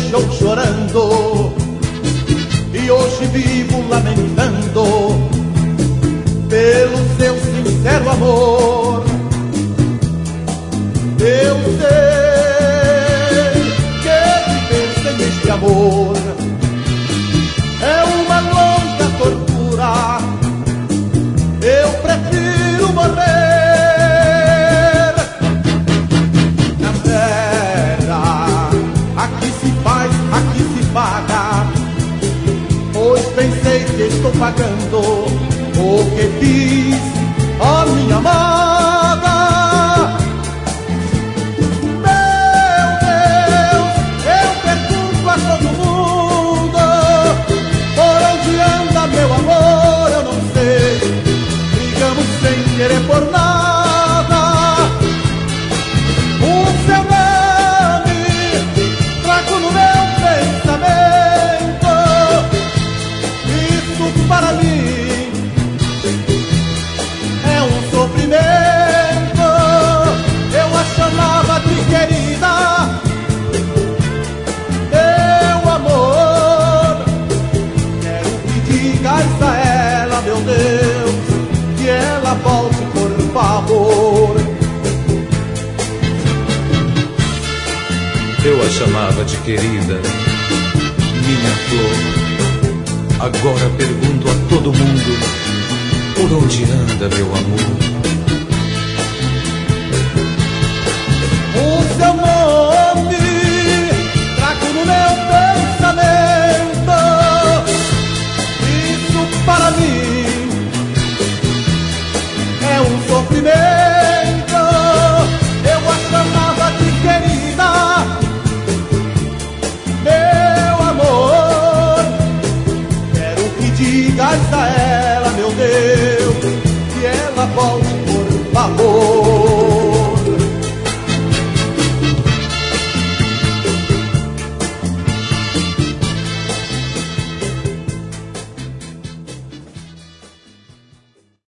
deixou chorando e hoje vivo lamentando pelo seu sincero amor. Eu sei que viver sem este amor é uma longa tortura. Eu prefiro morrer na terra. Aqui se faz, aqui se paga, pois pensei que estou pagando o que fiz a minha amada. Meu Deus, eu pergunto a todo mundo, por onde anda meu amor, eu não sei. Brigamos sem querer por nada. O seu nome trago no meu pensamento. Isso para mim é um sofrimento. Eu a chamava de querida, meu amor. Quero que digas a ela, meu Deus, que ela volte por favor. Eu a chamava de querida, minha flor. Agora pergunto a todo mundo, por onde anda meu amor? O seu nome trago no meu pensamento. Isso para mim é um sofrimento.